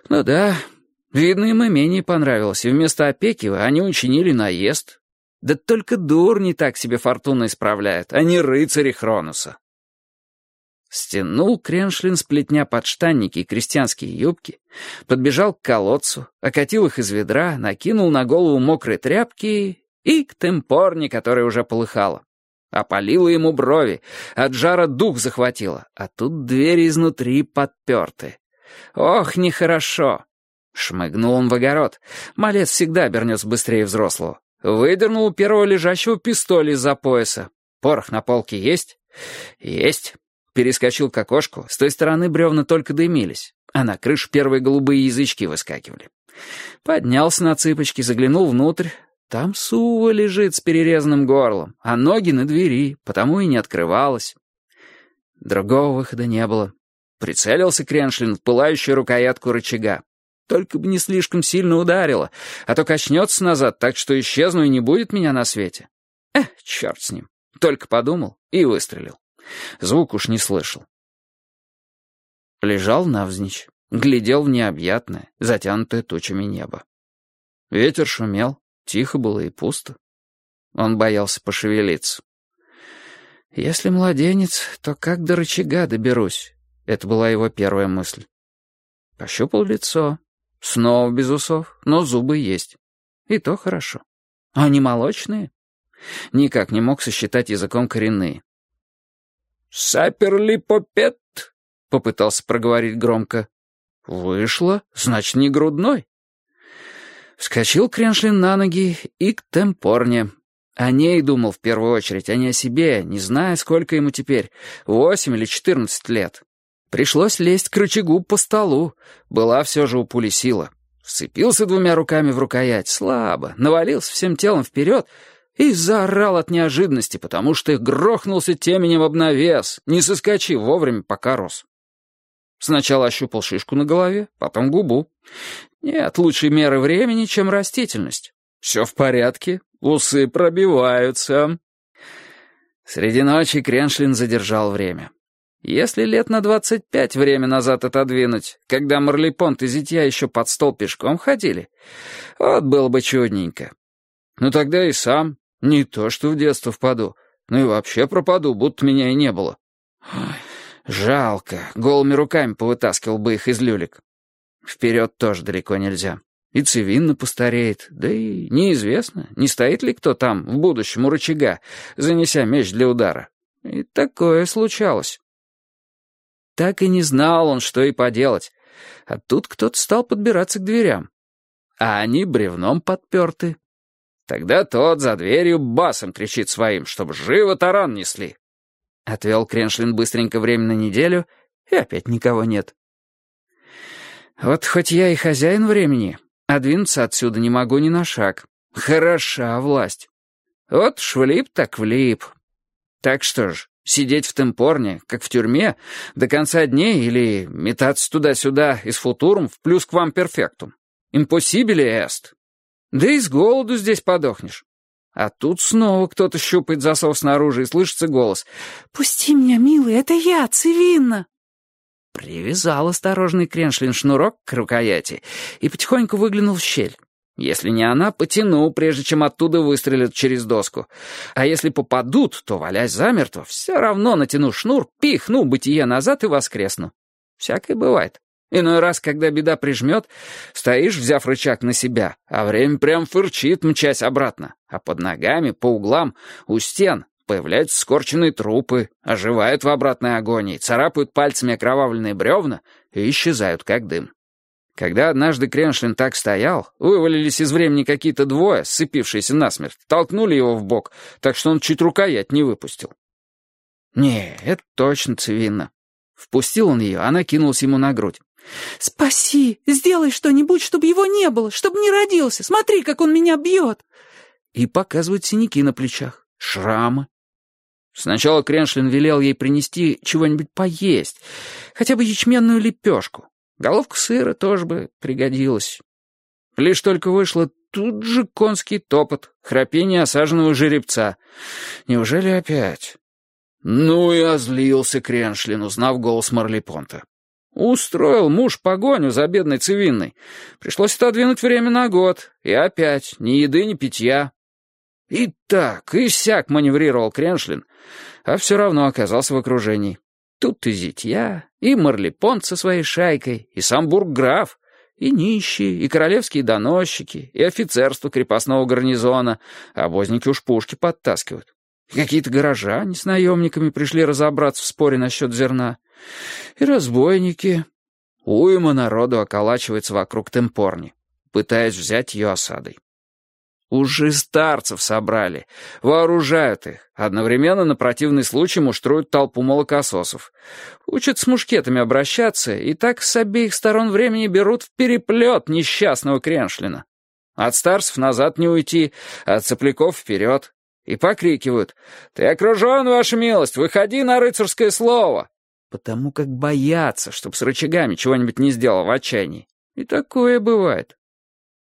Ну да, видно, им и менее понравилось, и вместо опеки они учинили наезд. Да только дурни так себе фортуна исправляют, а не рыцари Хронуса. Стянул Креншлин с плетня подштанники и крестьянские юбки, подбежал к колодцу, окатил их из ведра, накинул на голову мокрые тряпки и к темпорне, которая уже полыхала. Опалила ему брови, от жара дух захватило, а тут двери изнутри подперты. Ох, нехорошо. Шмыгнул он в огород. Малец всегда обернется быстрее взрослого. Выдернул у первого лежащего пистоль из-за пояса. Порох на полке есть? Есть. Перескочил к окошку, с той стороны бревна только дымились, а на крышу первые голубые язычки выскакивали. Поднялся на цыпочки, заглянул внутрь. Там Сува лежит с перерезанным горлом, а ноги на двери, потому и не открывалась. Другого выхода не было. Прицелился Креншлин в пылающую рукоятку рычага. Только бы не слишком сильно ударило, а то качнется назад, так что исчезну и не будет меня на свете. Черт с ним. Только подумал и выстрелил. Звук уж не слышал. Лежал навзничь, глядел в необъятное, затянутое тучами небо. Ветер шумел, тихо было и пусто. Он боялся пошевелиться. «Если младенец, то как до рычага доберусь?» Это была его первая мысль. Пощупал лицо. Снова без усов, но зубы есть. И то хорошо. Они молочные. Никак не мог сосчитать языком коренные. «Саперлипопед», — попытался проговорить громко. «Вышло, значит, не грудной». Вскочил Креншлин на ноги и к темпорне. О ней думал в первую очередь, а не о себе, не зная, сколько ему теперь, 8 или 14 лет. Пришлось лезть к рычагу по столу. Была все же у пули сила. Вцепился двумя руками в рукоять, слабо, навалился всем телом вперед и заорал от неожиданности, потому что грохнулся теменем об навес, не соскочив вовремя, пока рос. Сначала ощупал шишку на голове, потом губу. Нет лучшей меры времени, чем растительность. Все в порядке, усы пробиваются. Среди ночи Креншлин задержал время. Если лет на 25 время назад отодвинуть, когда Марлипонт и зятья еще под стол пешком ходили, вот было бы чудненько. Ну тогда и сам, не то что в детство впаду, но и вообще пропаду, будто меня и не было. Ой, жалко, голыми руками повытаскивал бы их из люлек. Вперед тоже далеко нельзя. И Цивинна постареет, да и неизвестно, не стоит ли кто там в будущем у рычага, занеся меч для удара. И такое случалось. Так и не знал он, что и поделать. А тут кто-то стал подбираться к дверям. А они бревном подперты. Тогда тот за дверью басом кричит своим, чтобы живо таран несли. Отвел Креншлин быстренько время на неделю, и опять никого нет. Вот хоть я и хозяин времени, а двинуться отсюда не могу ни на шаг. Хороша власть. Вот ж влип так влип. Так что ж, сидеть в темпорне, как в тюрьме, до конца дней или метаться туда-сюда из футурум в плюс квам перфектум. Импосибили эст. Да и с голоду здесь подохнешь. А тут снова кто-то щупает засов снаружи, и слышится голос. «Пусти меня, милый, это я, Цивинна!» Привязал осторожный Креншлин шнурок к рукояти и потихоньку выглянул в щель. Если не она, потяну, прежде чем оттуда выстрелят через доску. А если попадут, то, валясь замертво, все равно натяну шнур, пихну бытие назад и воскресну. Всякое бывает. Иной раз, когда беда прижмет, стоишь, взяв рычаг на себя, а время прям фырчит, мчась обратно. А под ногами, по углам, у стен появляются скорченные трупы, оживают в обратной агонии, царапают пальцами окровавленные бревна и исчезают, как дым. Когда однажды Креншлин так стоял, вывалились из времени какие-то двое, сцепившиеся насмерть, толкнули его в бок, так что он чуть рукоять не выпустил. Не, это точно Цивинна. Впустил он ее, она кинулась ему на грудь. «Спаси! Сделай что-нибудь, чтобы его не было, чтобы не родился! Смотри, как он меня бьет!» И показывает синяки на плечах, шрамы. Сначала Креншлин велел ей принести чего-нибудь поесть, хотя бы ячменную лепешку. Головка сыра тоже бы пригодилась. Лишь только вышло, тут же конский топот, храпение осаженного жеребца. Неужели опять? Ну и озлился Креншлин, узнав голос Марлипонта. Устроил муж погоню за бедной Цивинной. Пришлось отодвинуть время на год. И опять ни еды, ни питья. И так, и сяк маневрировал Креншлин, а все равно оказался в окружении. Тут и зятья, и Марлепонт со своей шайкой, и сам бургграф, и нищие, и королевские доносчики, и офицерство крепостного гарнизона, а обозники уж пушки подтаскивают. И какие-то горожане с наемниками пришли разобраться в споре насчет зерна. И разбойники. Уйма народу околачивается вокруг Темпорни, пытаясь взять ее осадой. Уже старцев собрали, вооружают их, одновременно на противный случай муштруют толпу молокососов. Учат с мушкетами обращаться, и так с обеих сторон времени берут в переплет несчастного Креншлина. От старцев назад не уйти, от сопляков вперед. И покрикивают: «Ты окружен, ваша милость, выходи на рыцарское слово!» Потому как боятся, чтоб с рычагами чего-нибудь не сделал в отчаянии. И такое бывает.